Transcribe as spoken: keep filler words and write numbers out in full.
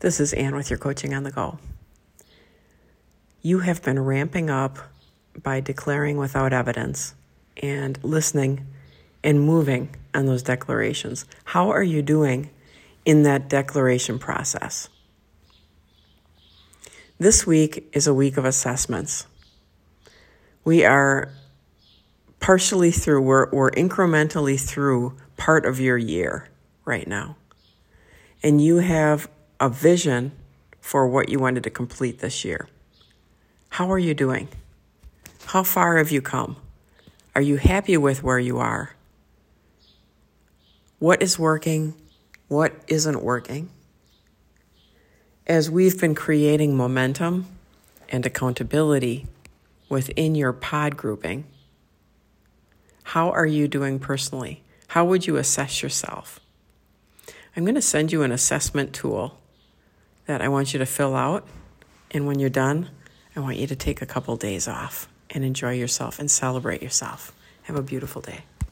This is Ann with your Coaching on the Go. You have been ramping up by declaring without evidence and listening and moving on those declarations. How are you doing in that declaration process? This week is a week of assessments. We are partially through, we're, we're incrementally through part of your year right now. And you have a vision for what you wanted to complete this year. How are you doing? How far have you come? Are you happy with where you are? What is working? What isn't working? As we've been creating momentum and accountability within your pod grouping, how are you doing personally? How would you assess yourself? I'm going to send you an assessment tool that I want you to fill out. And when you're done, I want you to take a couple days off and enjoy yourself and celebrate yourself. Have a beautiful day.